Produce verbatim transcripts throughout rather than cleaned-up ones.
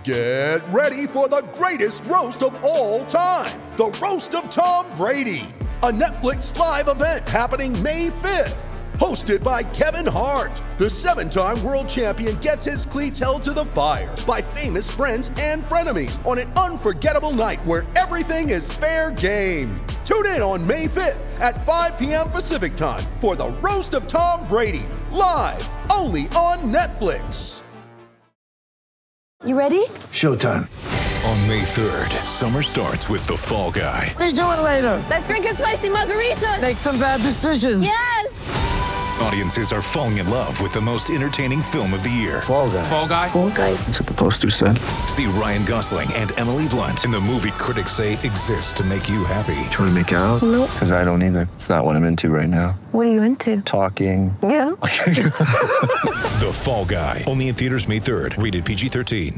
Get ready for the greatest roast of all time, the Roast of Tom Brady, a Netflix live event happening May fifth. Hosted by Kevin Hart, the seven-time world champion gets his cleats held to the fire by famous friends and frenemies on an unforgettable night where everything is fair game. Tune in on May fifth at five p.m. Pacific time for the Roast of Tom Brady, live only on Netflix. You ready? Showtime. On May third, summer starts with The Fall Guy. Let's do it later. Let's drink a spicy margarita. Make some bad decisions. Yes! Audiences are falling in love with the most entertaining film of the year. Fall Guy. Fall Guy? Fall Guy. That's what the poster said. See Ryan Gosling and Emily Blunt in the movie critics say exists to make you happy. Trying to make it out? Nope. Because I don't either. It's not what I'm into right now. What are you into? Talking. Yeah. The Fall Guy. Only in theaters May third. Rated P G thirteen.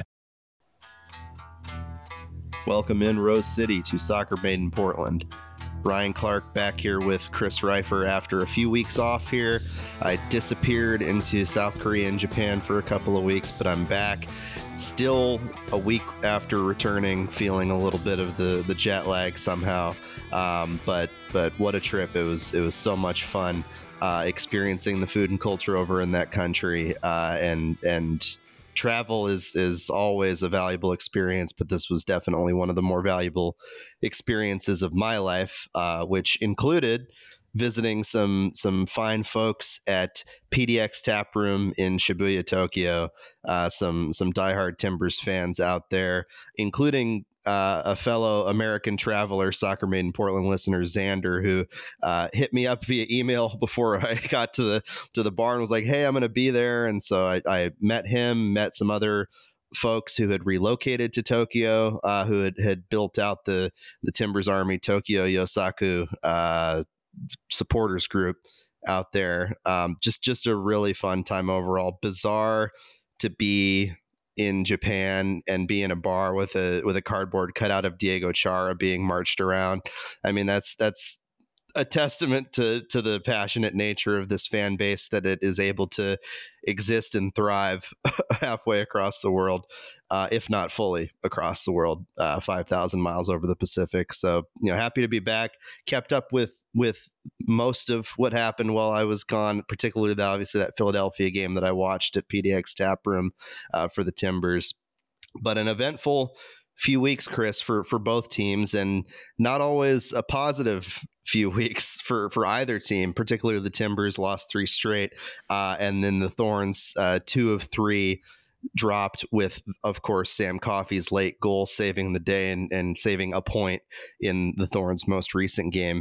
Welcome in Rose City to Soccer Made in Portland. Ryan Clark back here with Chris Reifer after a few weeks off here. I disappeared into South Korea and Japan for a couple of weeks, but I'm back. Still a week after returning, feeling a little bit of the, the jet lag somehow. Um, but but what a trip. It was it was so much fun uh, experiencing the food and culture over in that country. Uh, and and travel is is always a valuable experience, but this was definitely one of the more valuable experiences of my life, uh, which included visiting some some fine folks at P D X Tap Room in Shibuya, Tokyo. Uh, some some diehard Timbers fans out there, including uh, a fellow American traveler, Soccer Made in Portland listener, Xander, who uh, hit me up via email before I got to the to the bar and was like, "Hey, I'm going to be there." And so I, I met him, met some other folks who had relocated to Tokyo, uh, who had, had built out the the Timbers Army Tokyo Yosaku uh, supporters group out there. Um, just just a really fun time overall. Bizarre to be in Japan and be in a bar with a with a cardboard cutout of Diego Chara being marched around. I mean, that's that's a testament to to the passionate nature of this fan base, that it is able to exist and thrive halfway across the world, uh, if not fully across the world, uh, five thousand miles over the Pacific. So, you know, happy to be back. Kept up with with most of what happened while I was gone, particularly that obviously that Philadelphia game that I watched at P D X Tap Room uh, for the Timbers. But an eventful few weeks, Chris, for for both teams, and not always a positive few weeks for for either team. Particularly the Timbers lost three straight, uh, and then the Thorns uh, two of three dropped, with, of course, Sam Coffey's late goal saving the day and, and saving a point in the Thorns' most recent game.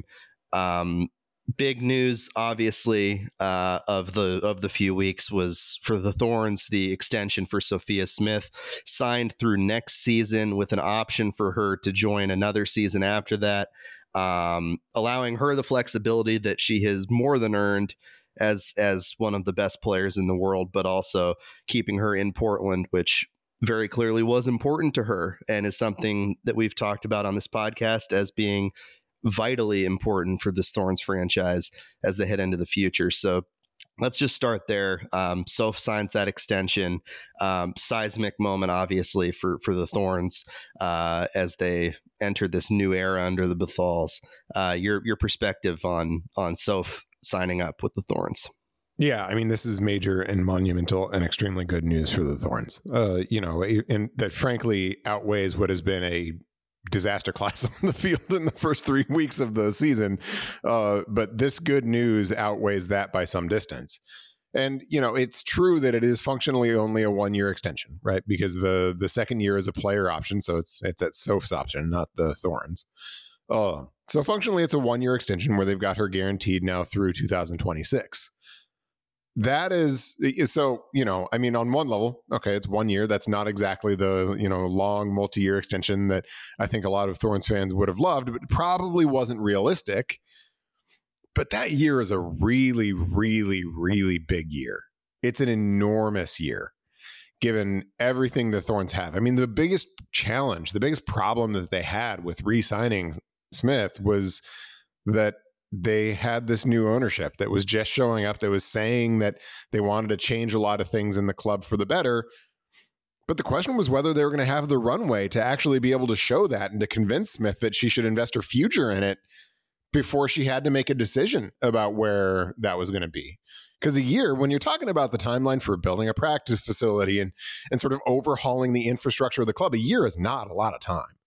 Um, big news, obviously, uh, of the of the few weeks was for the Thorns, the extension for Sophia Smith, signed through next season with an option for her to join another season after that, um, allowing her the flexibility that she has more than earned as as one of the best players in the world, but also keeping her in Portland, which very clearly was important to her and is something that we've talked about on this podcast as being vitally important for this Thorns franchise as they head into the future. So let's just start there. Um, Soph signs that extension. Um, seismic moment, obviously, for for the Thorns uh, as they enter this new era under the Bethals. Uh, your your perspective on on Soph signing up with the Thorns? Yeah, I mean, this is major and monumental and extremely good news for the Thorns. Uh, you know, and that frankly outweighs what has been a disaster class on the field in the first three weeks of the season. Uh, but this good news outweighs that by some distance. And, you know, it's true that it is functionally only a one-year extension, right? Because the the second year is a player option. So it's it's at Soph's option, not the Thorns. Uh, so functionally, it's a one-year extension where they've got her guaranteed now through two thousand twenty-six. That is, so, you know, I mean, on one level, okay, it's one year. That's not exactly the, you know, long multi-year extension that I think a lot of Thorns fans would have loved, but probably wasn't realistic. But that year is a really, really, really big year. It's an enormous year, given everything the Thorns have. I mean, the biggest challenge, the biggest problem that they had with re-signing Smith was that they had this new ownership that was just showing up, that was saying that they wanted to change a lot of things in the club for the better, But the question was whether they were going to have the runway to actually be able to show that and to convince Smith that she should invest her future in it before she had to make a decision about where that was going to be. Because a year, when you're talking about the timeline for building a practice facility and, and sort of overhauling the infrastructure of the club, a year is not a lot of time.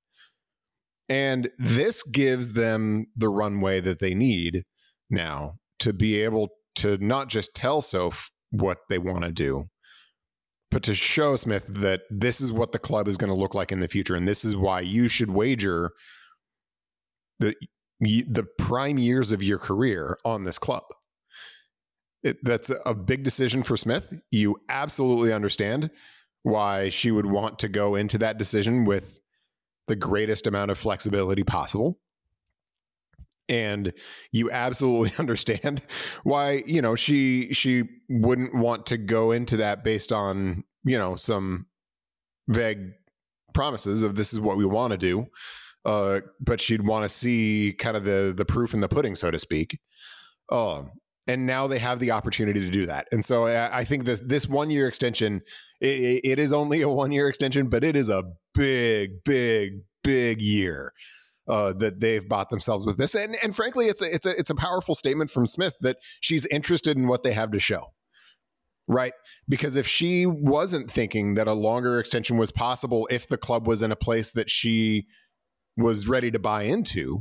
And this gives them the runway that they need now to be able to not just tell Soph what they want to do, but to show Smith that this is what the club is going to look like in the future. And this is why you should wager the, the prime years of your career on this club. It, that's a big decision for Smith. You absolutely understand why she would want to go into that decision with the greatest amount of flexibility possible. And you absolutely understand why, you know, she she wouldn't want to go into that based on, you know, some vague promises of this is what we want to do. Uh, but she'd want to see kind of the the proof in the pudding, so to speak. Um, and now they have the opportunity to do that. And so I, I think that this one year extension, it, it is only a one year extension, but it is a big, big, big year. Uh, that they've bought themselves with this, and and frankly, it's a it's a it's a powerful statement from Smith that she's interested in what they have to show, right? Because if she wasn't thinking that a longer extension was possible, if the club was in a place that she was ready to buy into,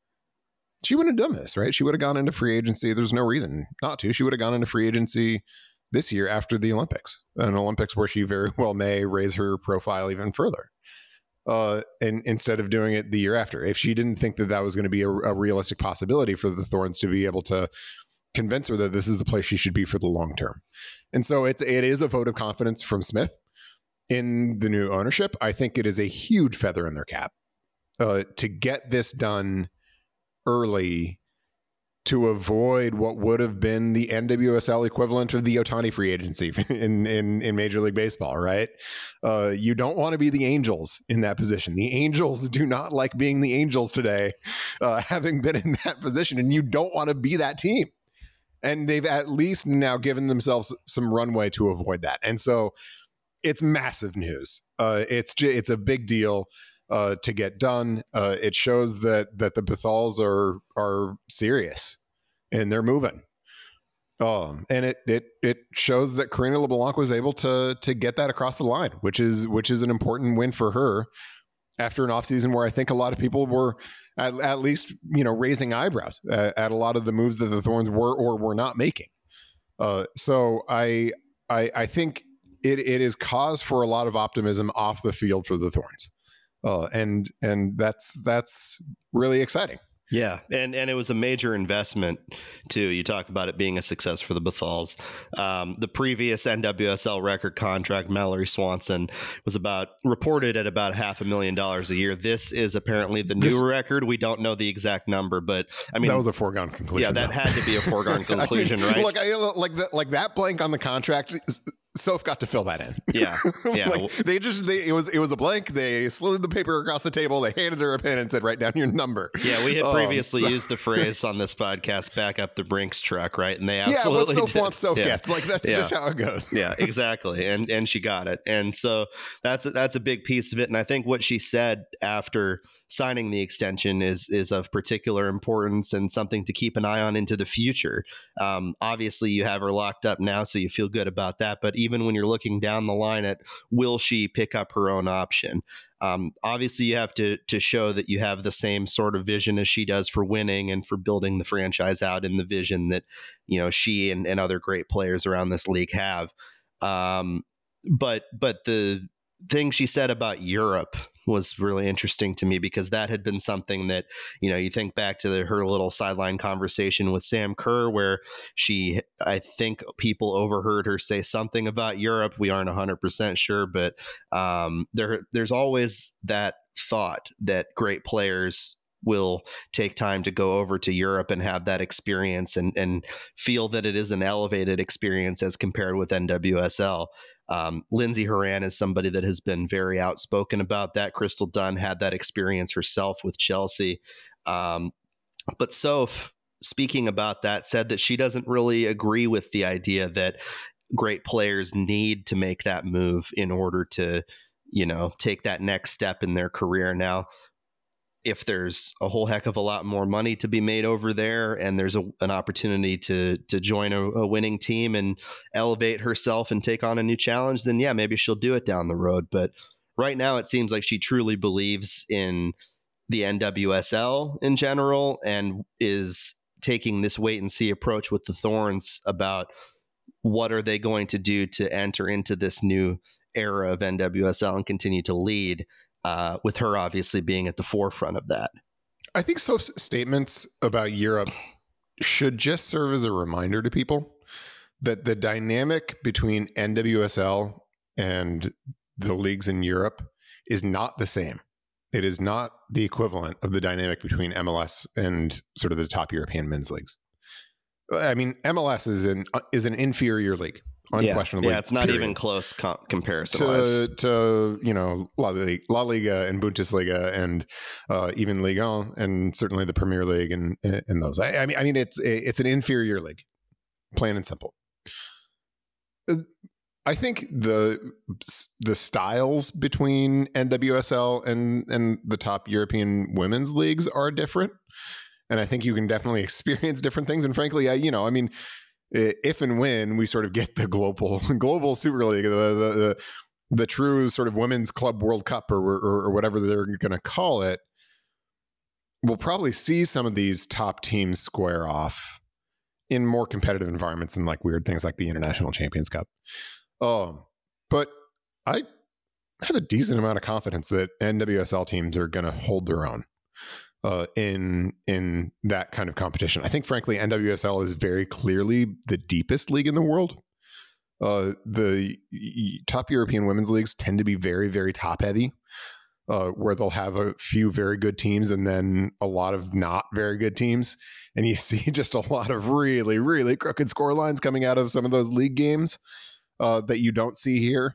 she wouldn't have done this, right? She would have gone into free agency. There's no reason not to. She would have gone into free agency this year after the Olympics, an Olympics where she very well may raise her profile even further. Uh, and instead of doing it the year after, if she didn't think that that was going to be a, a realistic possibility for the Thorns to be able to convince her that this is the place she should be for the long term. And so it's, it is a vote of confidence from Smith in the new ownership. I think it is a huge feather in their cap uh, to get this done early to avoid what would have been the N W S L equivalent of the Ohtani free agency in, in, in Major League Baseball, right? Uh, you don't want to be the Angels in that position. The Angels do not like being the Angels today, uh, having been in that position, and you don't want to be that team. And they've at least now given themselves some runway to avoid that. And so it's massive news. Uh, it's it's a big deal uh, to get done. Uh, it shows that that the Bethals are are serious and they're moving. Um, and it it it shows that Karina LeBlanc was able to to get that across the line, which is which is an important win for her after an offseason where I think a lot of people were at, at least, you know, raising eyebrows at, at a lot of the moves that the Thorns were or were not making. Uh, so I I I think it it is cause for a lot of optimism off the field for the Thorns. Uh, and and that's that's really exciting. Yeah, and and it was a major investment too. You talk about it being a success for the Bethals. Um, the previous N W S L record contract, Mallory Swanson, was about reported at about half a million dollars a year. This is apparently the new this, record. We don't know the exact number, but I mean that was a foregone conclusion. Yeah, that though. had to be a foregone conclusion, I mean, right? Look, I, like the, like that blank on the contract. Soph got to fill that in. Yeah, yeah. Like they just they it was it was a blank. They slid the paper across the table. They handed her a pen and said, "Write down your number." Yeah, we had previously um, so. used the phrase on this podcast, "Back up the Brinks truck," right? And they absolutely yeah, what Soph did. wants, Soph yeah. gets. Like that's yeah. just how it goes. Yeah, exactly. And and she got it. And so that's a, that's a big piece of it. And I think what she said after signing the extension is is of particular importance and something to keep an eye on into the future. Um, obviously, you have her locked up now, so you feel good about that. But even when you're looking down the line at will she pick up her own option? Um, obviously, you have to to show that you have the same sort of vision as she does for winning and for building the franchise out in the vision that, you know, she and, and other great players around this league have. Um, but but the thing she said about Europe was really interesting to me, because that had been something that, you know, you think back to the, her little sideline conversation with Sam Kerr, where she, I think people overheard her say something about Europe. We aren't one hundred percent sure, but um, there, there's always that thought that great players will take time to go over to Europe and have that experience and, and feel that it is an elevated experience as compared with N W S L. Um, Lindsey Horan is somebody that has been very outspoken about that. Crystal Dunn had that experience herself with Chelsea. Um, but Soph, speaking about that, said that she doesn't really agree with the idea that great players need to make that move in order to, you know, take that next step in their career. Now, if there's a whole heck of a lot more money to be made over there and there's a, an opportunity to to join a, a winning team and elevate herself and take on a new challenge, then yeah, maybe she'll do it down the road. But right now it seems like she truly believes in the N W S L in general and is taking this wait and see approach with the Thorns about what are they going to do to enter into this new era of N W S L and continue to lead. Uh, with her obviously being at the forefront of that. I think Soph's statements about Europe should just serve as a reminder to people that the dynamic between N W S L and the leagues in Europe is not the same. It is not the equivalent of the dynamic between M L S and sort of the top European men's leagues. I mean, M L S is an is an inferior league. Unquestionably. Yeah, yeah, it's not period. even close com- comparison to, to, you know, La Liga, La Liga and Bundesliga and uh, even Ligue one and certainly the Premier League and, and those. I, I mean, I mean, it's it's an inferior league, plain and simple. I think the the styles between N W S L and and the top European women's leagues are different, and I think you can definitely experience different things. And frankly, I you know, I mean. If and when we sort of get the global global Super League, the the, the, the true sort of women's club World Cup or, or, or whatever they're going to call it, we'll probably see some of these top teams square off in more competitive environments than like weird things like the International Champions Cup. Um, but I have a decent amount of confidence that N W S L teams are going to hold their own. Uh, in in that kind of competition. I think, frankly, N W S L is very clearly the deepest league in the world. Uh, the top European women's leagues tend to be very, very top heavy, uh, where they'll have a few very good teams and then a lot of not very good teams. And you see just a lot of really, really crooked score lines coming out of some of those league games uh, that you don't see here.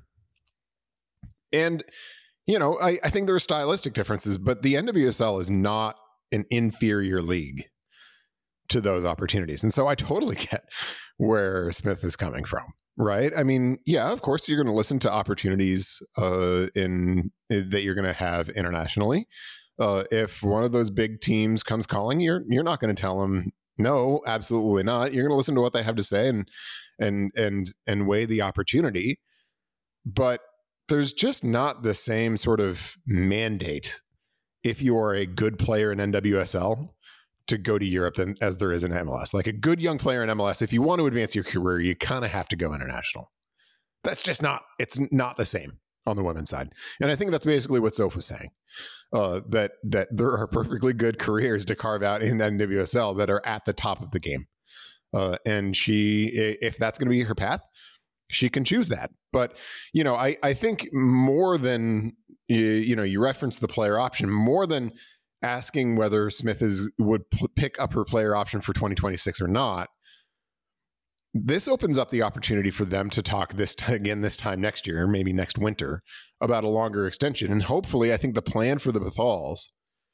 And You know, I, I think there are stylistic differences, but the N W S L is not an inferior league to those opportunities. And so I totally get where Smith is coming from, right? I mean, yeah, of course, you're going to listen to opportunities uh, in that you're going to have internationally. Uh, if one of those big teams comes calling, you're you're not going to tell them, no, absolutely not. You're going to listen to what they have to say and and and and weigh the opportunity. But there's just not the same sort of mandate if you are a good player in N W S L to go to Europe than as there is in M L S. Like a good young player in M L S, if you want to advance your career, you kind of have to go international. That's just not, it's not the same on the women's side. And I think that's basically what Soph was saying, uh, that, that there are perfectly good careers to carve out in N W S L that are at the top of the game. Uh, and she, if that's going to be her path, she can choose that. But, you know, I, I think more than, you, you know, you reference the player option, more than asking whether Smith is would p- pick up her player option for twenty twenty-six or not, this opens up the opportunity for them to talk this t- again this time next year, maybe next winter, about a longer extension. And hopefully, I think the plan for the Bethals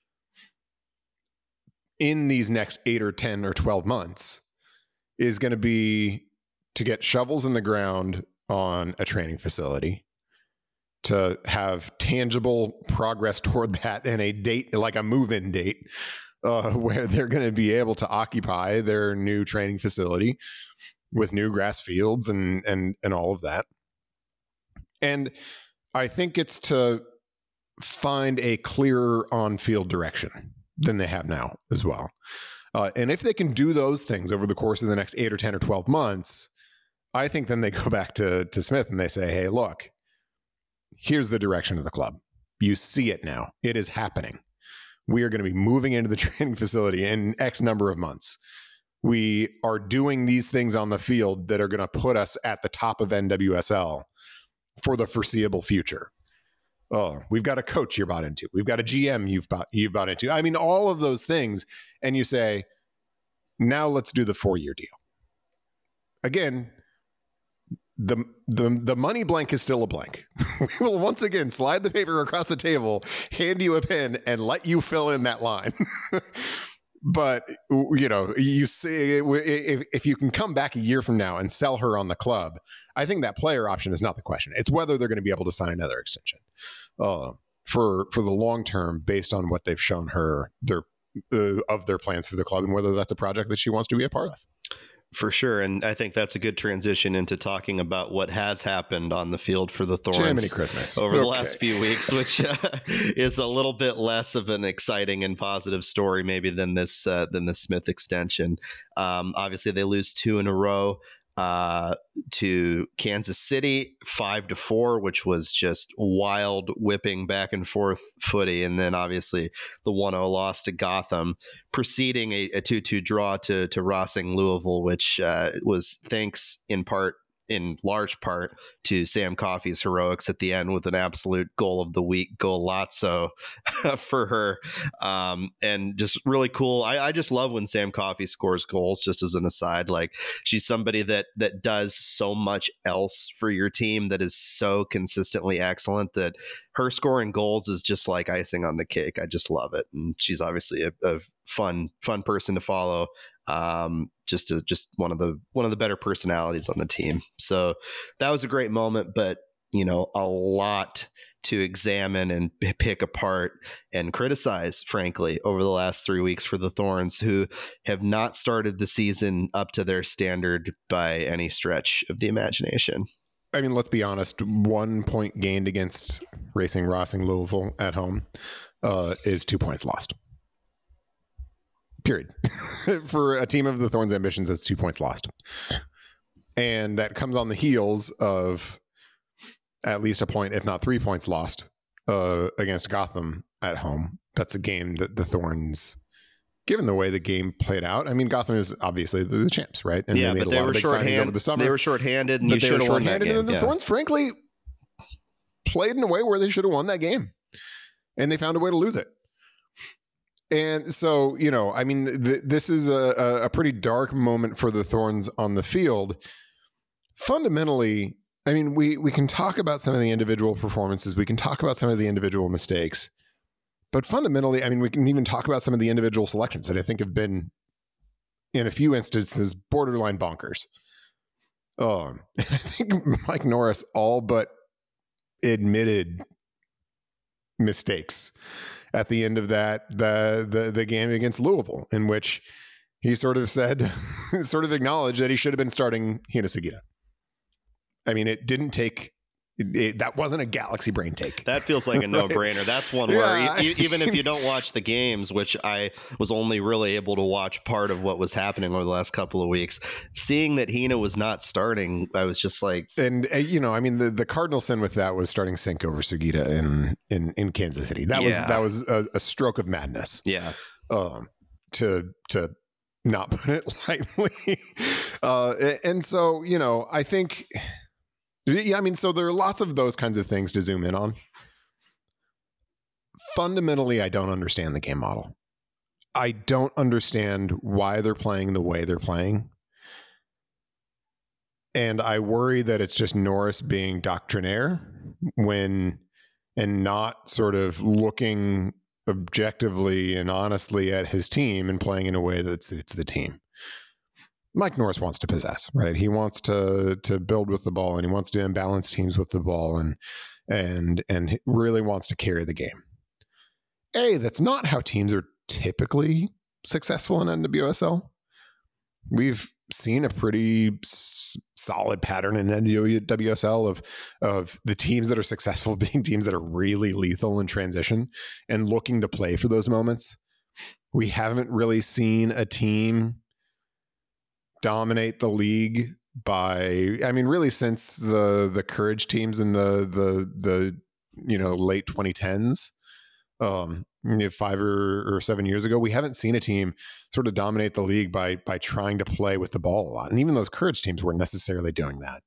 in these next eight or ten or twelve months is going to be to get shovels in the ground on a training facility, to have tangible progress toward that and a date, like a move-in date, uh, where they're going to be able to occupy their new training facility with new grass fields and and and all of that. And I think it's to find a clearer on-field direction than they have now as well. Uh, and if they can do those things over the course of the next eight or ten or twelve months, I think then they go back to, to Smith and they say, hey, look, here's the direction of the club. You see it now. It is happening. We are going to be moving into the training facility in X number of months. We are doing these things on the field that are going to put us at the top of N W S L for the foreseeable future. Oh, we've got a coach you're bought into. We've got a G M you've bought, you've bought into. I mean, all of those things. And you say, now let's do the four-year deal. Again, the the the money blank is still a blank. We will once again slide the paper across the table, hand you a pen, and let you fill in that line. But, you know, you see, if, if you can come back a year from now and sell her on the club, I think that player option is not the question. It's whether they're going to be able to sign another extension uh, for for the long term based on what they've shown her their uh, of their plans for the club and whether that's a project that she wants to be a part of. For sure. And I think that's a good transition into talking about what has happened on the field for the Thorns Jiminy Christmas. over the Okay. last few weeks, which uh, is a little bit less of an exciting and positive story maybe than this uh, than the Smith extension. Um, obviously, they lose two in a row uh, to Kansas City, five to four, which was just wild whipping back and forth footy. And then obviously the one oh loss to Gotham, preceding a, a two two draw to, to Rossing Louisville, which uh, was thanks in part, in large part, to Sam Coffey's heroics at the end with an absolute goal of the week golazzo for her. Um, and just really cool. I, I just love when Sam Coffey scores goals, just as an aside. Like, she's somebody that that does so much else for your team that is so consistently excellent that her scoring goals is just like icing on the cake. I just love it. And she's obviously a, a fun, fun person to follow. Um, just to, just one of the one of the better personalities on the team. So that was a great moment, but you know, a lot to examine and p- pick apart and criticize, frankly, over the last three weeks for the Thorns, who have not started the season up to their standard by any stretch of the imagination. I mean, let's be honest. One point gained against Racing Rossing Louisville at home uh, is two points lost. Period. For a team of the Thorns ambitions, that's two points lost. And that comes on the heels of at least a point, if not three points lost uh, against Gotham at home. That's a game that the Thorns, given the way the game played out, I mean, Gotham is obviously the, the champs, right? And yeah, they made but a they lot were of big signings over shorthanded. the summer. They were shorthanded, and but you they should were have won that shorthanded, game. and the Yeah. Thorns, frankly, played in a way where they should have won that game. And they found a way to lose it. And so, you know, I mean, th- this is a, a pretty dark moment for the Thorns on the field. Fundamentally, I mean, we we can talk about some of the individual performances. We can talk about some of the individual mistakes. But fundamentally, I mean, we can even talk about some of the individual selections that I think have been, in a few instances, borderline bonkers. Um, I think Mike Norris all but admitted mistakes at the end of that the the the game against Louisville, in which he sort of said, sort of acknowledged that he should have been starting Hina Sugita. I mean, it didn't take. It, it, that wasn't a galaxy brain take. That feels like a no-brainer. That's one Yeah. where e- even if you don't watch the games, which I was only really able to watch part of what was happening over the last couple of weeks, seeing that Hina was not starting, I was just like, And uh, you know, I mean, the, the cardinal sin with that was starting Sink over Sugita in in in Kansas City. That was Yeah. that was a, a stroke of madness. yeah, Um, to to not put it lightly. Uh, and so, you know, I think. Yeah, I mean, so there are lots of those kinds of things to zoom in on. Fundamentally, I don't understand the game model. I don't understand why they're playing the way they're playing. And I worry that it's just Norris being doctrinaire when and not sort of looking objectively and honestly at his team and playing in a way that suits the team. Mike Norris wants to possess, right? He wants to to build with the ball, and he wants to imbalance teams with the ball, and and and really wants to carry the game. A, that's not how teams are typically successful in N W S L. We've seen a pretty s- solid pattern in N W S L of of the teams that are successful being teams that are really lethal in transition and looking to play for those moments. We haven't really seen a team dominate the league by, I mean, really since the the Courage teams in the the the you know late twenty tens, um, five or, or seven years ago, we haven't seen a team sort of dominate the league by by trying to play with the ball a lot, and even those Courage teams weren't necessarily doing that.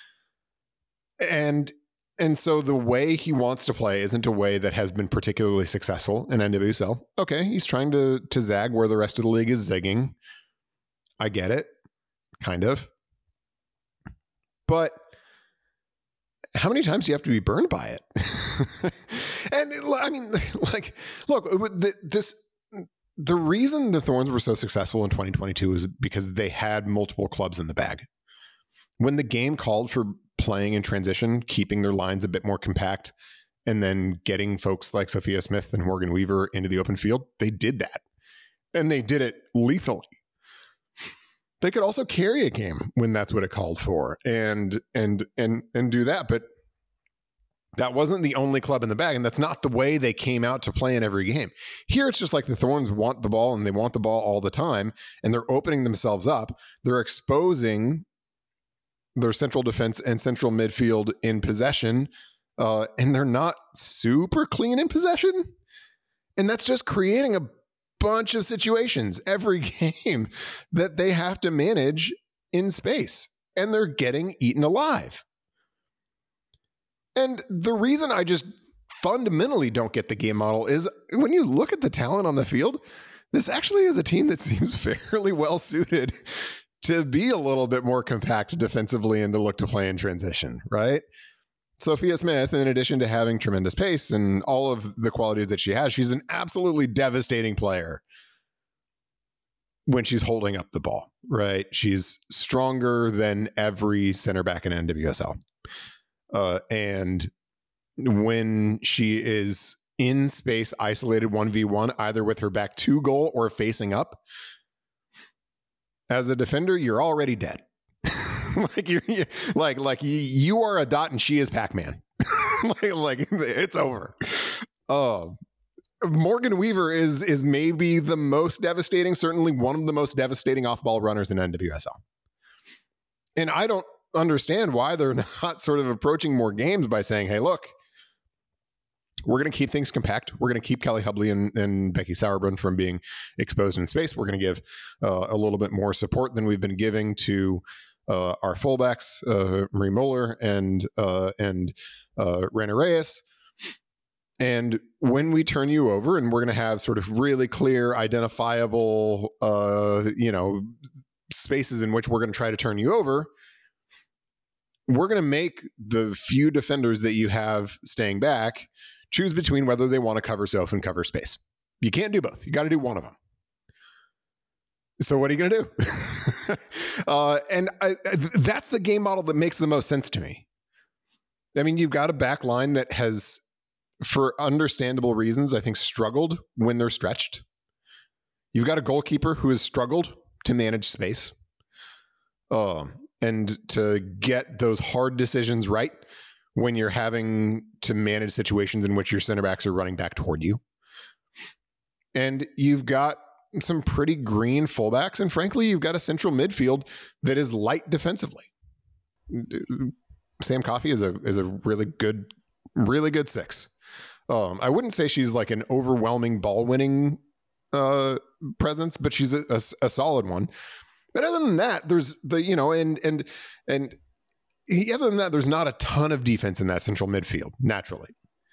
And and so the way he wants to play isn't a way that has been particularly successful in N W S L. Okay, he's trying to to zag where the rest of the league is zigging. I get it. Kind of. But how many times do you have to be burned by it? And I mean, like, look, this the reason the Thorns were so successful in twenty twenty-two is because they had multiple clubs in the bag. When the game called for playing in transition, keeping their lines a bit more compact, and then getting folks like Sophia Smith and Morgan Weaver into the open field, they did that. And they did it lethally. They could also carry a game when that's what it called for and and and and do that. But that wasn't the only club in the bag, and that's not the way they came out to play in every game. Here, it's just like the Thorns want the ball, and they want the ball all the time, and they're opening themselves up. They're exposing their central defense and central midfield in possession, uh, and they're not super clean in possession. And that's just creating a bunch of situations every game that they have to manage in space, and they're getting eaten alive. And the reason I just fundamentally don't get the game model is when you look at the talent on the field, this actually is a team that seems fairly well suited to be a little bit more compact defensively and to look to play in transition, right? Sophia Smith, in addition to having tremendous pace and all of the qualities that she has, she's an absolutely devastating player when she's holding up the ball, right? She's stronger than every center back in N W S L. Uh, and when she is in space, isolated one v one, either with her back to goal or facing up, as a defender, you're already dead. like you're like like you are a dot and she is Pac-Man. like, like it's over. Uh, Morgan Weaver is is maybe the most devastating, certainly one of the most devastating off-ball runners in N W S L. And I don't understand why they're not sort of approaching more games by saying, hey, look, we're going to keep things compact. We're going to keep Kelly Hubley and, and Becky Sauerbrunn from being exposed in space. We're going to give uh, a little bit more support than we've been giving to uh, our fullbacks, uh, Marie Muller and uh, and uh, Rana Reyes. And when we turn you over, and we're going to have sort of really clear, identifiable, uh, you know, spaces in which we're going to try to turn you over, we're going to make the few defenders that you have staying back choose between whether they want to cover Soph and cover space. You can't do both. You got to do one of them. So what are you going to do? uh, and I, I, that's the game model that makes the most sense to me. I mean, you've got a back line that has, for understandable reasons, I think struggled when they're stretched. You've got a goalkeeper who has struggled to manage space. Um, and to get those hard decisions right when you're having to manage situations in which your center backs are running back toward you. And you've got some pretty green fullbacks, and frankly, you've got a central midfield that is light defensively. Sam Coffey is a is a really good, really good six. Um, I wouldn't say she's like an overwhelming ball winning uh, presence, but she's a, a, a solid one. But other than that, there's the, you know, and, and, and other than that, there's not a ton of defense in that central midfield naturally.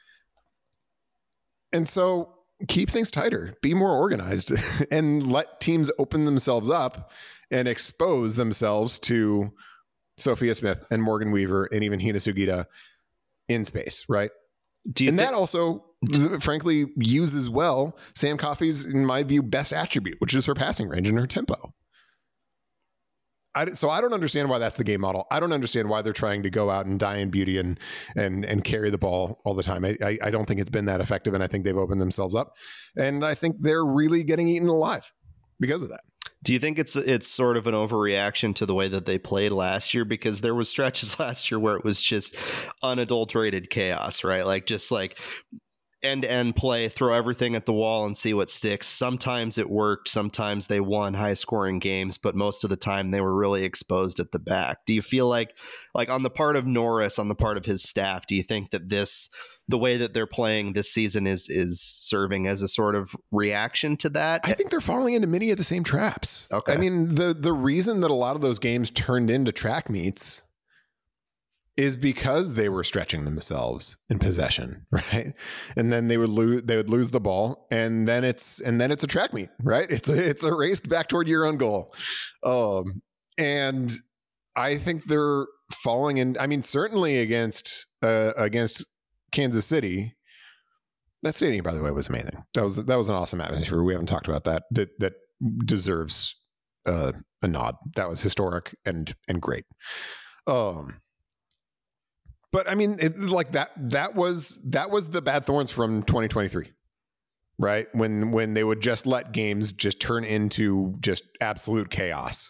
And so keep things tighter, be more organized, and let teams open themselves up and expose themselves to Sophia Smith and Morgan Weaver and even Hina Sugita in space. Right. Do you and th- that also, th- frankly, uses well Sam Coffey's, in my view, best attribute, which is her passing range and her tempo. I, so I don't understand why that's the game model. I don't understand why they're trying to go out and die in beauty and and and carry the ball all the time. I, I, I don't think it's been that effective, and I think they've opened themselves up. And I think they're really getting eaten alive because of that. Do you think it's it's sort of an overreaction to the way that they played last year? Because there was stretches last year where it was just unadulterated chaos, right? Like just like end-to-end play, throw everything at the wall and see what sticks. Sometimes it worked. Sometimes they won high-scoring games, but most of the time they were really exposed at the back. Do you feel like, like on the part of Norris, on the part of his staff, do you think that this, the way that they're playing this season is is serving as a sort of reaction to that? I think they're falling into many of the same traps. Okay. I mean, the the reason that a lot of those games turned into track meets is because they were stretching themselves in possession, right? And then they would lose they would lose the ball, and then it's and then it's a track meet, right? It's a it's a race back toward your own goal. Um, and I think they're falling in. I mean, certainly against uh, against Kansas City, That stadium, by the way, was amazing. That was that was an awesome atmosphere. We haven't talked about that. That that deserves uh, a nod. That was historic and and great. Um, but I mean, it, like that that was that was the Bad Thorns from twenty twenty-three, right? When when they would just let games just turn into just absolute chaos.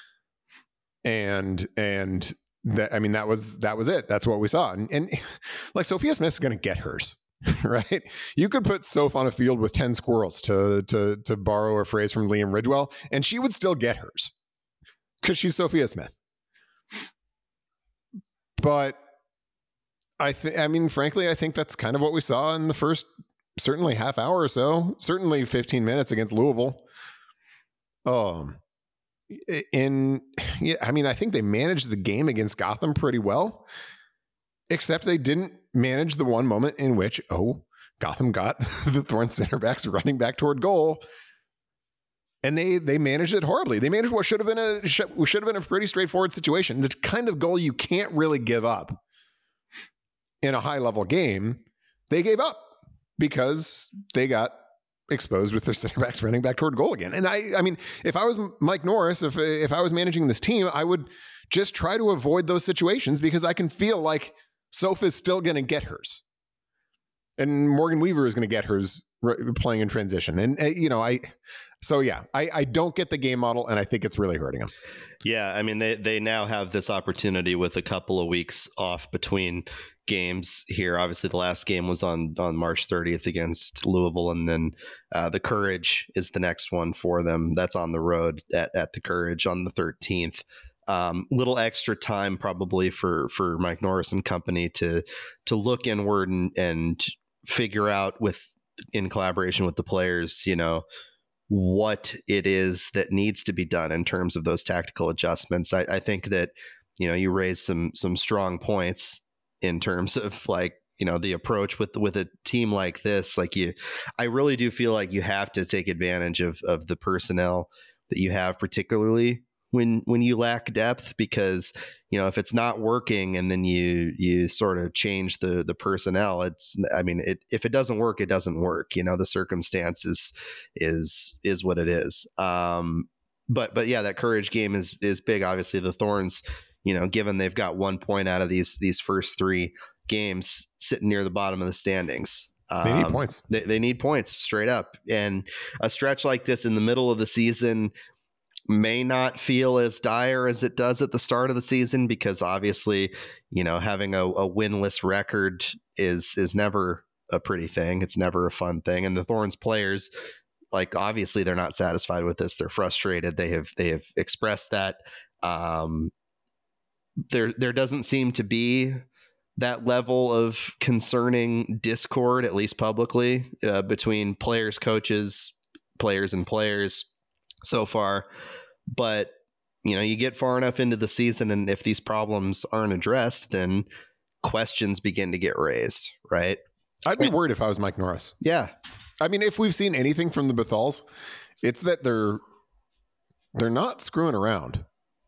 And and that I mean that was that was it. That's what we saw. And, and like Sophia Smith's going to get hers. Right, you could put Soph on a field with ten squirrels, to to to borrow a phrase from Liam Ridgewell, and she would still get hers because she's Sophia Smith. But I think, I mean, frankly, I think that's kind of what we saw in the first, certainly half hour or so, certainly fifteen minutes against Louisville. Um, in yeah, I mean, I think they managed the game against Gotham pretty well, except they didn't manage the one moment in which, oh, Gotham got the Thorns center backs running back toward goal, and they they managed it horribly. They managed what should have been a should have been a pretty straightforward situation, the kind of goal you can't really give up in a high level game. They gave up because they got exposed with their center backs running back toward goal again. And I, I mean, if I was Mike Norris, if if I was managing this team, I would just try to avoid those situations because I can feel like Soph is still going to get hers, and Morgan Weaver is going to get hers playing in transition. And uh, you know, I, so yeah, I, I don't get the game model, and I think it's really hurting them. Yeah, I mean, they they now have this opportunity with a couple of weeks off between games here. Obviously, the last game was on on March thirtieth against Louisville, and then uh, the Courage is the next one for them. That's on the road at, at the Courage on the thirteenth. Um, little extra time probably for for Mike Norris and company to to look inward and, and figure out with in collaboration with the players, you know, what it is that needs to be done in terms of those tactical adjustments. I, I think that, you know, you raise some some strong points in terms of like, you know, the approach with with a team like this. Like you, I really do feel like you have to take advantage of of the personnel that you have, particularly when when you lack depth, because, you know, if it's not working and then you you sort of change the the personnel, it's, I mean, it, if it doesn't work, it doesn't work. You know, the circumstance is is is what it is. Um, but but yeah, that Courage game is is big. Obviously, the Thorns, you know, given they've got one point out of these these first three games, sitting near the bottom of the standings. Um, they need points. They, they need points straight up. And a stretch like this in the middle of the season may not feel as dire as it does at the start of the season, because obviously, you know, having a, a winless record is is never a pretty thing. It's never a fun thing. And the Thorns players, like, obviously they're not satisfied with this. They're frustrated. They have they have expressed that. Um, there there doesn't seem to be that level of concerning discord, at least publicly, uh, between players, coaches, players, and players so far. But, you know, you get far enough into the season, and if these problems aren't addressed, then questions begin to get raised, right? I'd be worried if I was Mike Norris. Yeah. I mean, if we've seen anything from the Bethals, it's that they're they're not screwing around.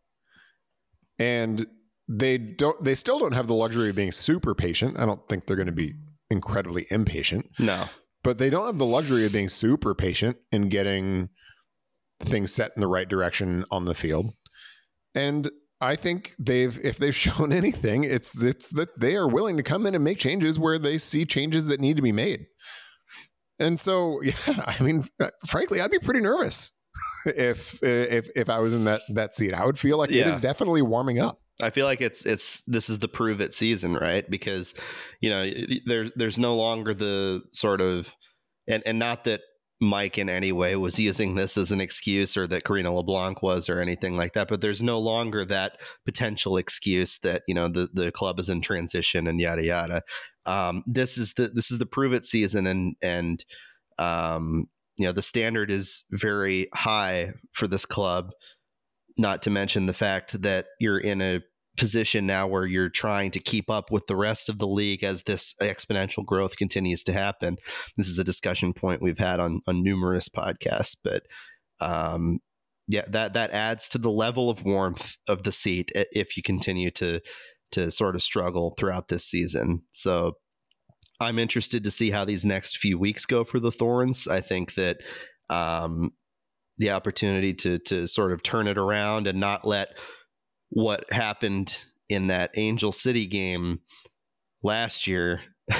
And they don't they still don't have the luxury of being super patient. I don't think they're going to be incredibly impatient. No. But they don't have the luxury of being super patient in getting things set in the right direction on the field. And I think they've, if they've shown anything, it's it's that they are willing to come in and make changes where they see changes that need to be made. And so, yeah, I mean, frankly, I'd be pretty nervous if if if I was in that that seat. I would feel like yeah. it is definitely warming up. I feel like it's it's this is the prove it season, right? Because, you know, there's there's no longer the sort of, and and not that Mike in any way was using this as an excuse, or that Karina LeBlanc was, or anything like that, but there's no longer that potential excuse that, you know, the the club is in transition and yada yada. Um, this is the this is the prove it season, and and um, you know, the standard is very high for this club. Not to mention the fact that you're in a position now where you're trying to keep up with the rest of the league as this exponential growth continues to happen. This is a discussion point we've had on, on numerous podcasts, but um, yeah, that, that adds to the level of warmth of the seat if you continue to, to sort of struggle throughout this season. So I'm interested to see how these next few weeks go for the Thorns. I think that um, the opportunity to to sort of turn it around and not let what happened in that Angel City game last year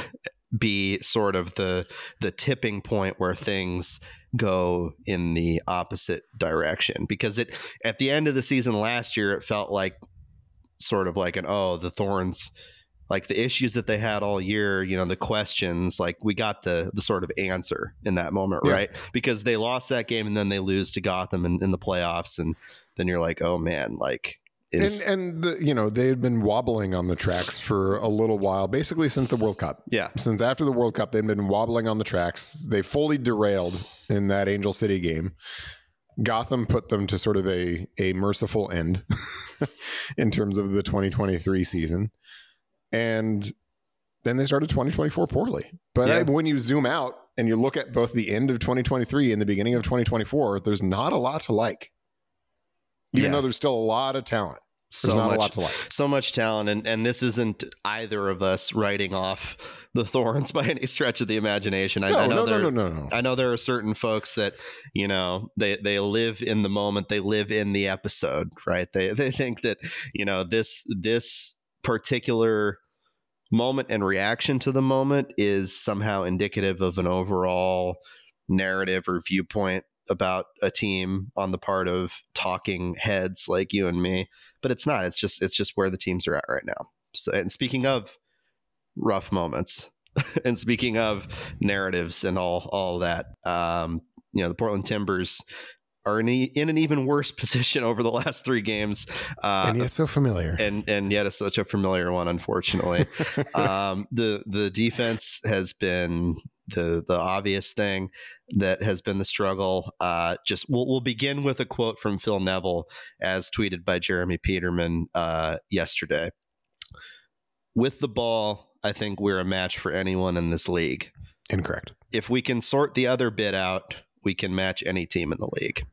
be sort of the the tipping point where things go in the opposite direction. Because it at the end of the season last year, it felt like sort of like an, oh, the Thorns, like the issues that they had all year, you know, the questions, like we got the the sort of answer in that moment, Yeah. right? Because they lost that game and then they lose to Gotham in, in the playoffs. And then you're like, oh man, like, is, And, and the, you know, they had been wobbling on the tracks for a little while, basically since the World Cup. yeah, Since after the World Cup, they'd been wobbling on the tracks. They fully derailed in that Angel City game. Gotham put them to sort of a, a merciful end in terms of the twenty twenty-three season. And then they started twenty twenty-four poorly. But Yeah. I, when you zoom out and you look at both the end of twenty twenty-three and the beginning of twenty twenty-four, there's not a lot to like. Even Yeah. though there's still a lot of talent. There's so not much, a lot to like. so much talent. And, and this isn't either of us writing off the Thorns by any stretch of the imagination. I, No, I know no, no, there- no, no, no. I know there are certain folks that, you know, they, they live in the moment, they live in the episode, right? They they think that, you know, this this particular moment and reaction to the moment is somehow indicative of an overall narrative or viewpoint about a team on the part of talking heads like you and me. But it's not. It's just it's just where the teams are at right now. So, and speaking of rough moments, and speaking of narratives and all all that, um, you know, the Portland Timbers are in, a, in an even worse position over the last three games, uh, And yet so familiar. and and yet it's such a familiar one, unfortunately. um, the the defense has been the the obvious thing that has been the struggle. Uh, just we'll we'll begin with a quote from Phil Neville, as tweeted by Jeremy Peterman uh, yesterday. With the ball, I think we're a match for anyone in this league. Incorrect. If we can sort the other bit out, we can match any team in the league.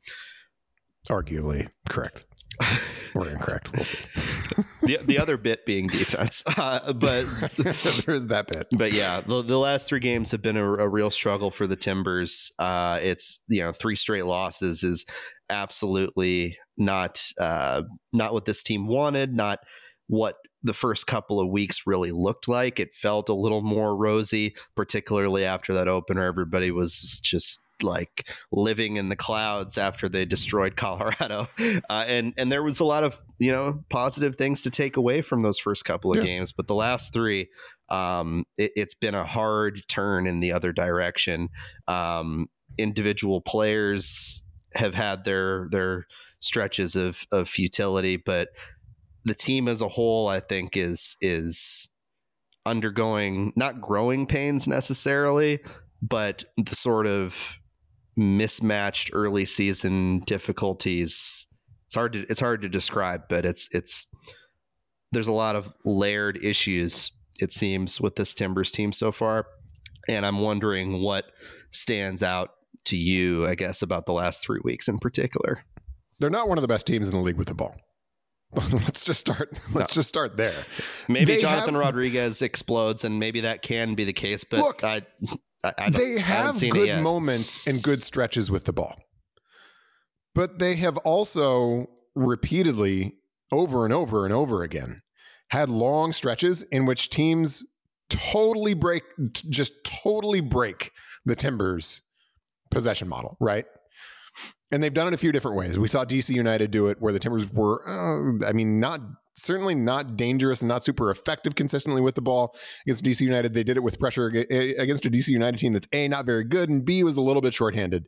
Arguably correct. Or incorrect. We'll see. The the other bit being defense, uh, but There's that bit. but yeah, the, the last three games have been a, a real struggle for the Timbers. Uh, it's, you know, three straight losses is absolutely not uh, not what this team wanted, not what the first couple of weeks really looked like. It felt a little more rosy, particularly after that opener. Everybody was just like living in the clouds after they destroyed Colorado. Uh, and, and there was a lot of, you know, positive things to take away from those first couple of Yeah. games, but the last three, um, it, it's been a hard turn in the other direction. Um, individual players have had their, their stretches of, of futility, but the team as a whole, I think is, is undergoing not growing pains necessarily, but the sort of mismatched early season difficulties. It's hard to it's hard to describe, but it's it's there's a lot of layered issues, it seems, with this Timbers team so far. And I'm wondering what stands out to you, I guess, about the last three weeks in particular. They're not one of the best teams in the league with the ball. Let's just start. Let's No. just start there. Maybe They Jonathan have- Rodriguez explodes, and maybe that can be the case. But Look, I, I, I don't, They I haven't have seen it good yet. moments and good stretches with the ball. But they have also repeatedly, over and over and over again, had long stretches in which teams totally break, t- just totally break the Timbers possession model, right? And they've done it a few different ways. We saw D C United do it where the Timbers were, uh, I mean, not certainly not dangerous and not super effective consistently with the ball against D C United. They did it with pressure ag- against a D C United team that's A, not very good, and B, was a little bit shorthanded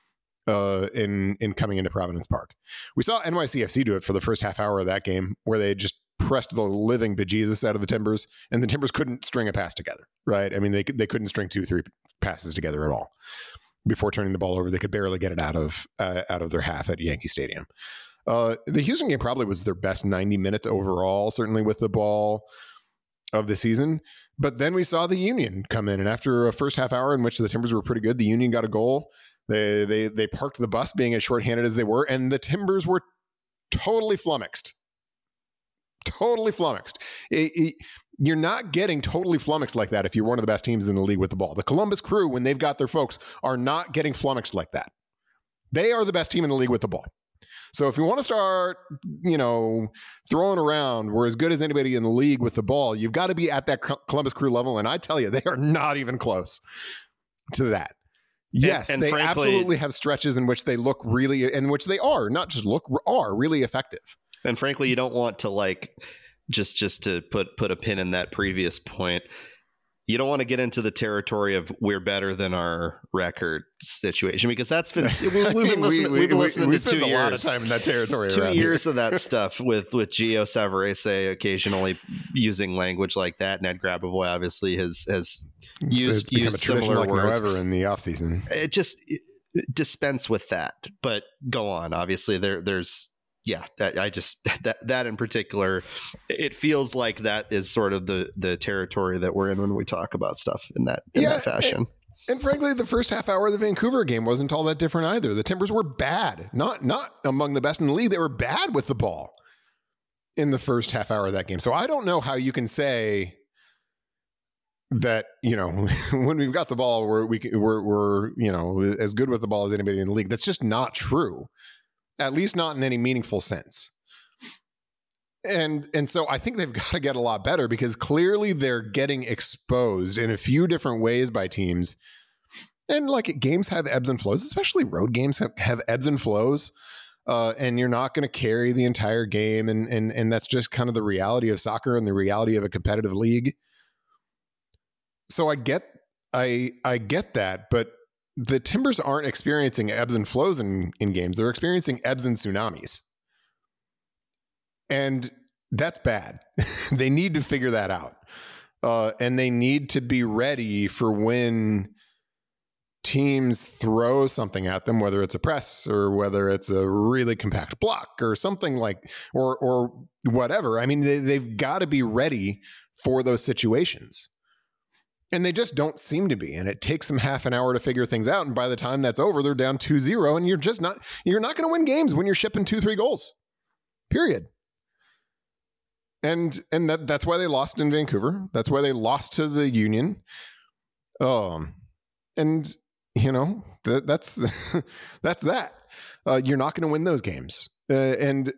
uh, in, in coming into Providence Park. We saw N Y C F C do it for the first half hour of that game where they just pressed the living bejesus out of the Timbers, and the Timbers couldn't string a pass together, right? I mean, they, they couldn't string two, three passes together at all. Before turning the ball over, they could barely get it out of uh, out of their half at Yankee Stadium. Uh, the Houston game probably was their best ninety minutes overall, certainly with the ball of the season. But then we saw the Union come in, and after a first half hour in which the Timbers were pretty good, the Union got a goal. They they they parked the bus, being as shorthanded as they were, and the Timbers were totally flummoxed. Totally flummoxed. It, it, You're not getting totally flummoxed like that if you're one of the best teams in the league with the ball. The Columbus Crew, when they've got their folks, are not getting flummoxed like that. They are the best team in the league with the ball. So if you want to start, you know, throwing around, we're as good as anybody in the league with the ball, you've got to be at that Columbus Crew level. And I tell you, they are not even close to that. Yes, and, and they frankly, absolutely have stretches in which they look really, in which they are, not just look, are really effective. And frankly, you don't want to like, just just to put put a pin in that previous point, you don't want to get into the territory of we're better than our record situation, because that's been we've been listening, we, we, we've been listening we, we to two a years lot of time in that territory. Two years here. Of that stuff with with Gio Savarese occasionally using language like that. Ned Grabavoy obviously has has used, it's, it's become used a tradition similar like words. No ever in the offseason. It just it, dispense with that, but go on. Obviously, there there's. Yeah, that, I just that that in particular, it feels like that is sort of the the territory that we're in when we talk about stuff in that in yeah, that fashion. And, and frankly, the first half hour of the Vancouver game wasn't all that different either. The Timbers were bad, not not among the best in the league. They were bad with the ball in the first half hour of that game. So I don't know how you can say that, you know, when we've got the ball, we're we can, we're we're you know as good with the ball as anybody in the league. That's just not true. At least not in any meaningful sense. And and so I think they've got to get a lot better, because clearly they're getting exposed in a few different ways by teams. And like games have ebbs and flows, especially road games have, have ebbs and flows. Uh, and you're not going to carry the entire game. And, and, and that's just kind of the reality of soccer and the reality of a competitive league. So I get I I get that, but the Timbers aren't experiencing ebbs and flows in, in games. They're experiencing ebbs and tsunamis. And that's bad. They need to figure that out. Uh, and they need to be ready for when teams throw something at them, whether it's a press or whether it's a really compact block or something like, or, or whatever. I mean, they, they've got to be ready for those situations. And they just don't seem to be. And it takes them half an hour to figure things out. And by the time that's over, they're down two zero. And you're just not, you're not going to win games when you're shipping two, three goals. Period. And and that that's why they lost in Vancouver. That's why they lost to the Union. Um, and, you know, that, that's that's that. Uh, you're not going to win those games. Uh, and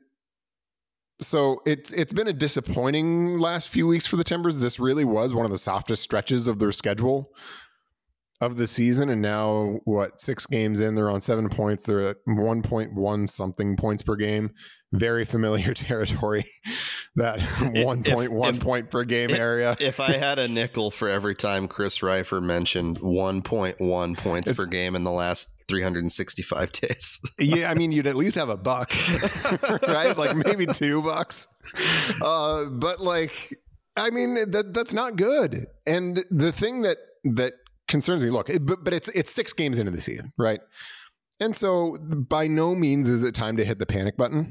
So it's it's been a disappointing last few weeks for the Timbers. This really was one of the softest stretches of their schedule of the season. And now, what, six games in, they're on seven points. They're at one point one something points per game. Very familiar territory, that one point one point per game if, area. If I had a nickel for every time Chris Reifer mentioned one point one points it's, per game in the last three hundred sixty-five days. Yeah, I mean, you'd at least have a buck, right? Like maybe two bucks. Uh, but like, I mean, that that's not good. And the thing that that concerns me, look, it, but, but it's it's six games into the season, right? And so by no means is it time to hit the panic button.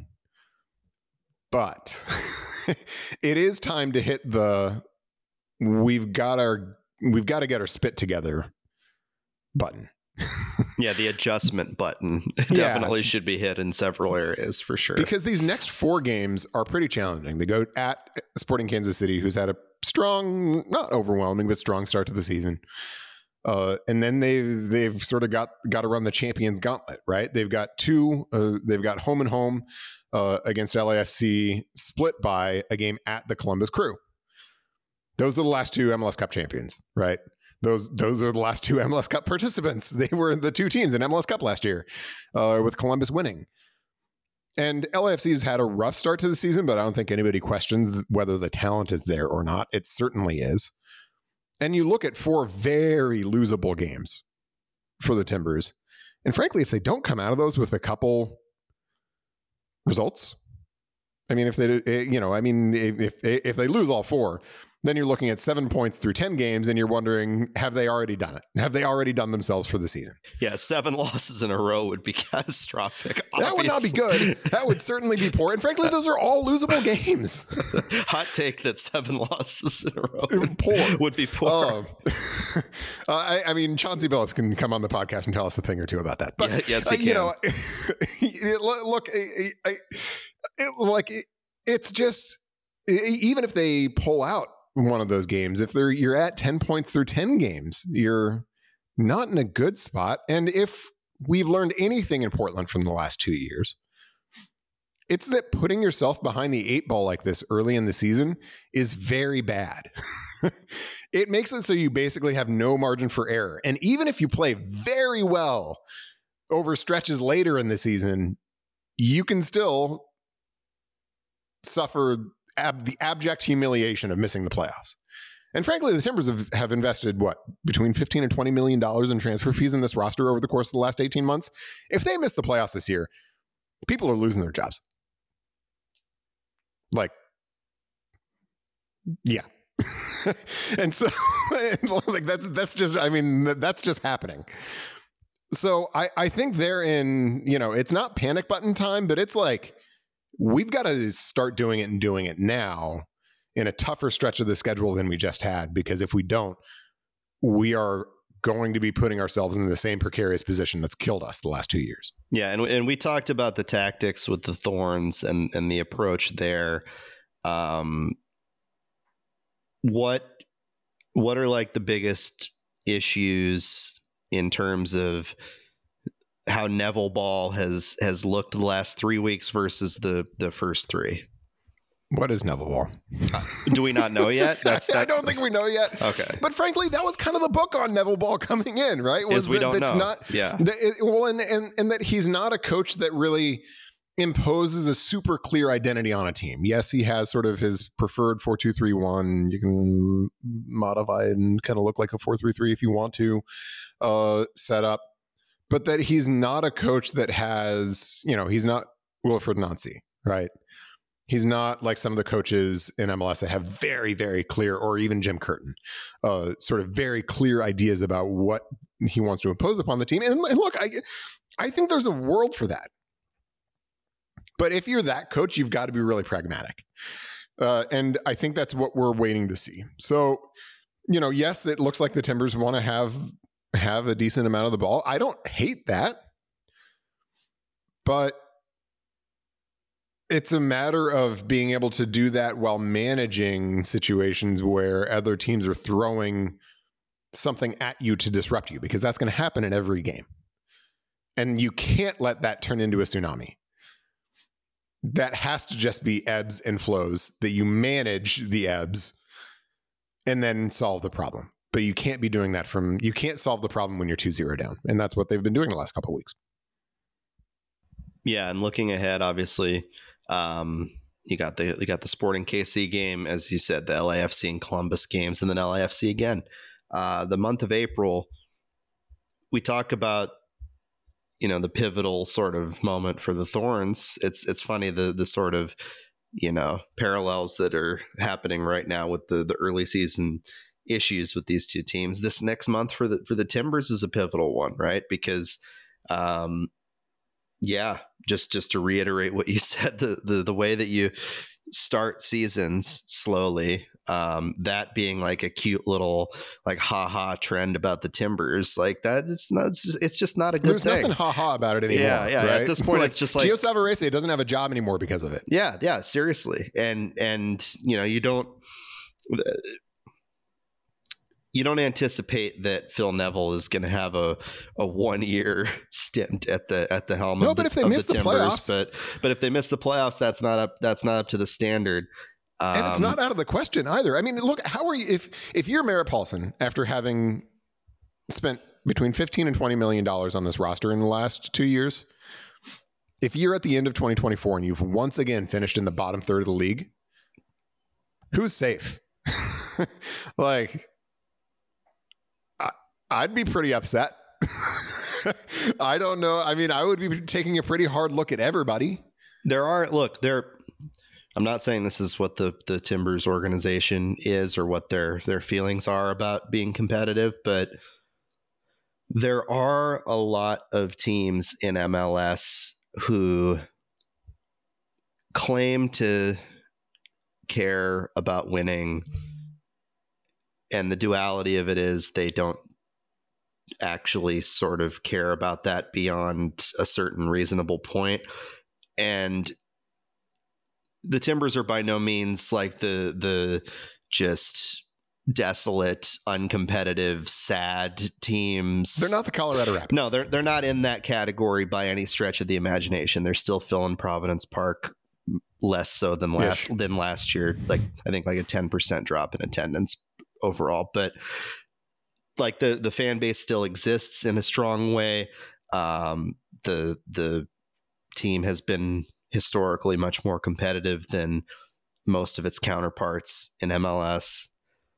But it is time to hit the we've got our we've got to get our spit together button. Yeah, the adjustment button definitely yeah. should be hit in several areas for sure. Because these next four games are pretty challenging. They go at Sporting Kansas City, who's had a strong, not overwhelming, but strong start to the season. Uh, and then they've they've sort of got got to run the Champions Gauntlet, right? They've got two. Uh, they've got home and home uh, against L A F C, split by a game at the Columbus Crew. Those are the last two M L S Cup champions, right? Those those are the last two M L S Cup participants. They were the two teams in M L S Cup last year, uh, with Columbus winning. And L A F C has had a rough start to the season, but I don't think anybody questions whether the talent is there or not. It certainly is. And you look at four very losable games for the Timbers. And frankly, if they don't come out of those with a couple results, I mean, if they, you know, I mean, if if they lose all four, then you're looking at seven points through ten games and you're wondering, have they already done it? Have they already done themselves for the season? Yeah, seven losses in a row would be catastrophic. Obviously. That would not be good. That would certainly be poor. And frankly, those are all losable games. Hot take that seven losses in a row would, poor. would be poor. Um, uh, I, I mean, Chauncey Billups can come on the podcast and tell us a thing or two about that. But, yeah, yes, he uh, you can. know, look, I, I, I, like, it, it's just, even if they pull out one of those games. If they're you're at ten points through ten games, you're not in a good spot. And if we've learned anything in Portland from the last two years, it's that putting yourself behind the eight ball like this early in the season is very bad. It makes it so you basically have no margin for error. And even if you play very well over stretches later in the season, you can still suffer ab- the abject humiliation of missing the playoffs. And frankly, the Timbers have, have invested, what, between fifteen and twenty million dollars in transfer fees in this roster over the course of the last eighteen months. If they miss the playoffs this year, people are losing their jobs. Like, yeah. And so, like, that's that's just, I mean, that's just happening. So I, I think they're in, you know, it's not panic button time, but it's like, we've got to start doing it and doing it now in a tougher stretch of the schedule than we just had, because if we don't, we are going to be putting ourselves in the same precarious position that's killed us the last two years. Yeah, and and we talked about the tactics with the Thorns and and the approach there. Um, what what are like the biggest issues in terms of how Neville Ball has has looked the last three weeks versus the the first three? What is Neville Ball? Uh, do we not know yet? That's that. I don't think we know yet. Okay. But frankly, that was kind of the book on Neville Ball coming in, right? Was Is we that, don't that's know. Not, yeah. That it, well, and, and and that he's not a coach that really imposes a super clear identity on a team. Yes, he has sort of his preferred four two three one. You can modify it and kind of look like a four three three if you want to uh, set up. But that he's not a coach that has, you know, he's not Wilfred Nancy, right? He's not like some of the coaches in M L S that have very, very clear, or even Jim Curtin, uh, sort of very clear ideas about what he wants to impose upon the team. And, and look, I, I think there's a world for that. But if you're that coach, you've got to be really pragmatic. Uh, and I think that's what we're waiting to see. So, you know, yes, it looks like the Timbers want to have have a decent amount of the ball. I don't hate that. But it's a matter of being able to do that while managing situations where other teams are throwing something at you to disrupt you, because that's going to happen in every game. And you can't let that turn into a tsunami. That has to just be ebbs and flows, that you manage the ebbs and then solve the problem. But you can't be doing that from, you can't solve the problem when you're two zero down. And that's what they've been doing the last couple of weeks. Yeah. And looking ahead, obviously, um, you got the, you got the Sporting K C game, as you said, the L A F C and Columbus games, and then L A F C again. Uh, the month of April, we talk about, you know, the pivotal sort of moment for the Thorns. It's it's funny the the sort of, you know, parallels that are happening right now with the the early season issues with these two teams. This next month for the for the Timbers is a pivotal one, right? Because, um, yeah, just just to reiterate what you said, the the the way that you start seasons slowly, um, that being like a cute little like ha-ha trend about the Timbers, like that, it's not, it's just, it's just not a good There's thing. There's nothing ha-ha about it anymore. Yeah, yeah. Right? At this point, like, it's just like Gio Savarese doesn't have a job anymore because of it. Yeah, yeah, seriously. And and you know, you don't you don't anticipate that Phil Neville is going to have a, a one year stint at the at the helm. No, of but the, if they of miss the, the Timbers, playoffs, but but if they miss the playoffs, that's not up that's not up to the standard. Um, and it's not out of the question either. I mean, look, how are you if if you're Merritt Paulson after having spent between fifteen and twenty million dollars on this roster in the last two years, if you're at the end of twenty twenty-four and you've once again finished in the bottom third of the league, who's safe? Like, I, I'd be pretty upset. I don't know. I mean, I would be taking a pretty hard look at everybody. There are look there. I'm not saying this is what the, the Timbers organization is or what their their feelings are about being competitive, but there are a lot of teams in M L S who claim to care about winning, and the duality of it is they don't actually sort of care about that beyond a certain reasonable point. And the Timbers are by no means like the the just desolate, uncompetitive, sad teams. They're not the Colorado Rapids. No, they're they're not in that category by any stretch of the imagination. They're still filling Providence Park, less so than last yes. than last year. Like I think like a ten percent drop in attendance overall, but like the the fan base still exists in a strong way. Um, the the team has been historically much more competitive than most of its counterparts in M L S.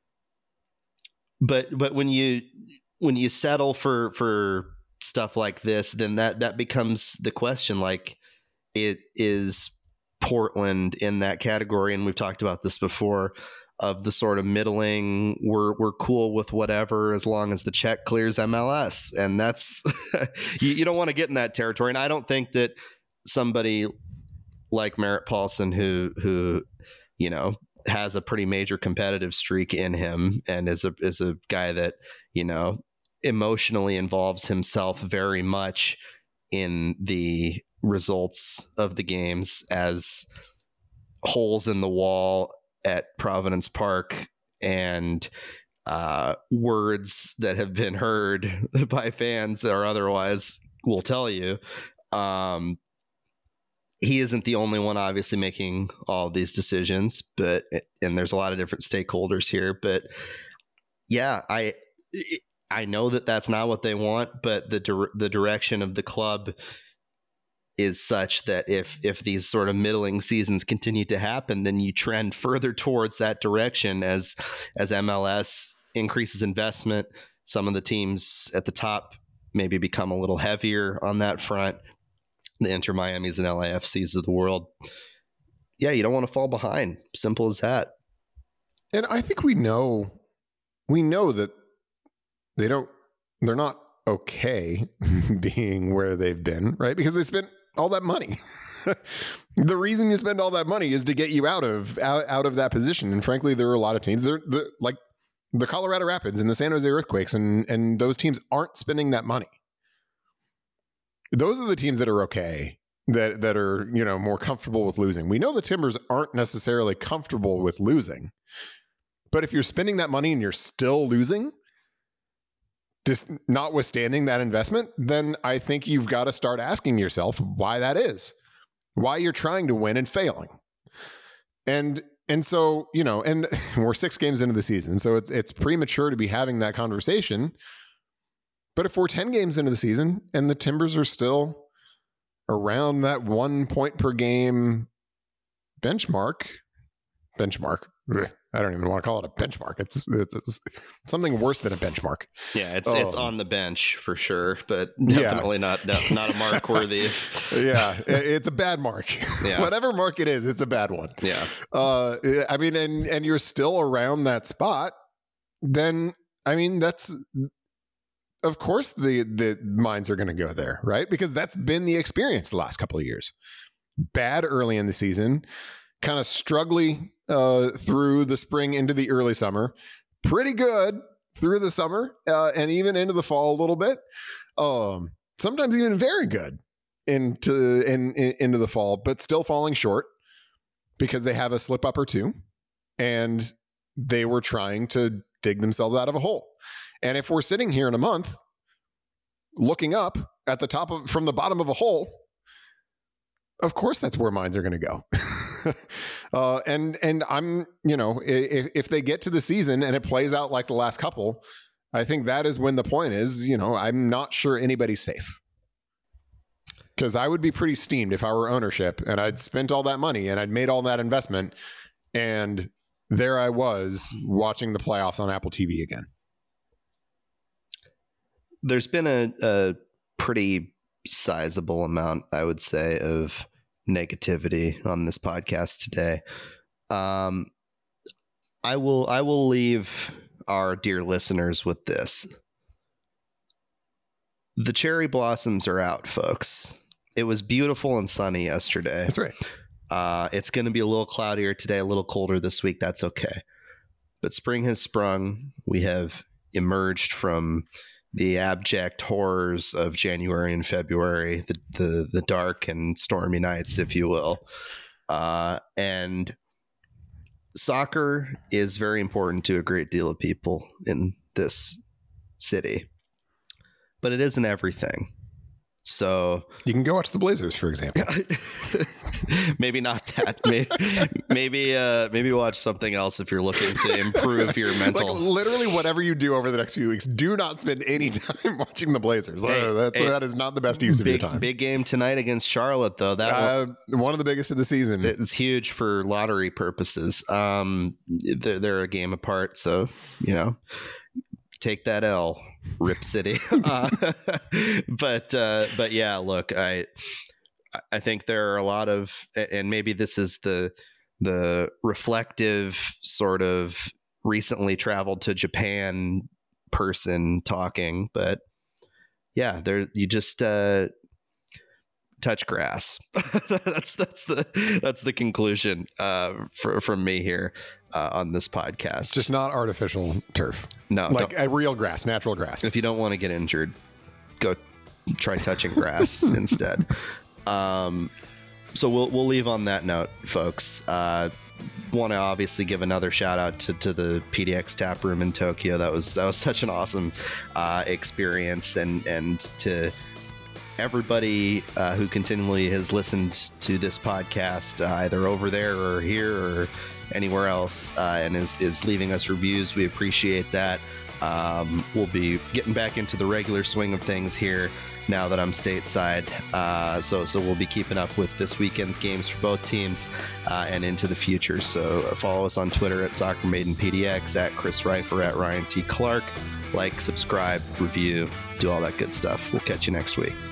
But but when you when you settle for for stuff like this, then that that becomes the question. Like, it is Portland in that category, and we've talked about this before, of the sort of middling, we're we're cool with whatever as long as the check clears M L S, and that's you, you don't want to get in that territory. And I don't think that somebody like Merritt Paulson, who who you know has a pretty major competitive streak in him, and is a is a guy that, you know, emotionally involves himself very much in the results of the games as holes in the wall at Providence Park and uh, words that have been heard by fans or otherwise will tell you. Um, He isn't the only one, obviously, making all of these decisions, but and there's a lot of different stakeholders here. But yeah, I I know that that's not what they want, but the the direction of the club is such that if if these sort of middling seasons continue to happen, then you trend further towards that direction as as M L S increases investment. Some of the teams at the top maybe become a little heavier on that front. The Inter Miamis and L A F Cs of the world. Yeah, you don't want to fall behind. Simple as that. And I think we know, we know that they don't, they're not okay being where they've been, right? Because they spent all that money. The reason you spend all that money is to get you out of out, out of that position. And frankly, there are a lot of teams, they're, they're like the Colorado Rapids and the San Jose Earthquakes, and and those teams aren't spending that money. Those are the teams that are okay, that that are, you know, more comfortable with losing. We know the Timbers aren't necessarily comfortable with losing, but if you're spending that money and you're still losing, just notwithstanding that investment, then I think you've got to start asking yourself why that is, why you're trying to win and failing. And and so, you know, and we're six games into the season, so it's it's premature to be having that conversation. But if we're ten games into the season and the Timbers are still around that one point per game benchmark, benchmark, I don't even want to call it a benchmark. It's, it's, it's something worse than a benchmark. Yeah, it's um, it's on the bench for sure, but definitely yeah. not not a mark worthy. Yeah, it's a bad mark. Yeah. Whatever mark it is, it's a bad one. Yeah. Uh, I mean, and and you're still around that spot, then I mean that's. Of course the, the minds are going to go there, right? Because that's been the experience the last couple of years. Bad early in the season, kind of struggling uh, through the spring into the early summer, pretty good through the summer uh, and even into the fall a little bit. Um, sometimes even very good into in, in, into the fall, but still falling short because they have a slip up or two and they were trying to dig themselves out of a hole. And if we're sitting here in a month looking up at the top of, from the bottom of a hole, of course that's where minds are going to go. uh, and, and I'm, you know, if, if they get to the season and it plays out like the last couple, I think that is when the point is, you know, I'm not sure anybody's safe. Because I would be pretty steamed if I were ownership and I'd spent all that money and I'd made all that investment and there I was watching the playoffs on Apple T V again. There's been a, a pretty sizable amount, I would say, of negativity on this podcast today. Um, I will I will leave our dear listeners with this. The cherry blossoms are out, folks. It was beautiful and sunny yesterday. That's right. Uh, it's going to be a little cloudier today, a little colder this week. That's okay. But spring has sprung. We have emerged from the abject horrors of January and February, the the, the dark and stormy nights, if you will. Uh, and soccer is very important to a great deal of people in this city, but it isn't everything. So you can go watch the Blazers, for example. Maybe not that. Maybe maybe, uh, maybe watch something else if you're looking to improve your mental. Like literally, whatever you do over the next few weeks, do not spend any time watching the Blazers. Hey, uh, that's, hey, that is not the best use big, of your time. Big game tonight against Charlotte, though. That uh, one of the biggest of the season. It's huge for lottery purposes. Um, they're, they're a game apart, so you know. Take that L, Rip City. uh, but uh, but yeah, look, I I think there are a lot of, and maybe this is the the reflective sort of recently traveled to Japan person talking, but yeah, there you just uh, touch grass. that's that's the that's the conclusion uh, for, from me here. Uh, on this podcast, just not artificial turf. No, like a real grass, natural grass. If you don't want to get injured, go try touching grass instead. Um, so we'll we'll leave on that note, folks. Uh, want to obviously give another shout out to, to the P D X tap room in Tokyo. That was that was such an awesome uh, experience, and and to everybody uh, who continually has listened to this podcast, uh, either over there or here or anywhere else, uh, and is, is leaving us reviews. We appreciate that. Um, we'll be getting back into the regular swing of things here now that I'm stateside. Uh, so so we'll be keeping up with this weekend's games for both teams uh, and into the future. So uh, follow us on Twitter at Soccer Maiden P D X, at Chris Reifer, at Ryan T. Clark. Like, subscribe, review, do all that good stuff. We'll catch you next week.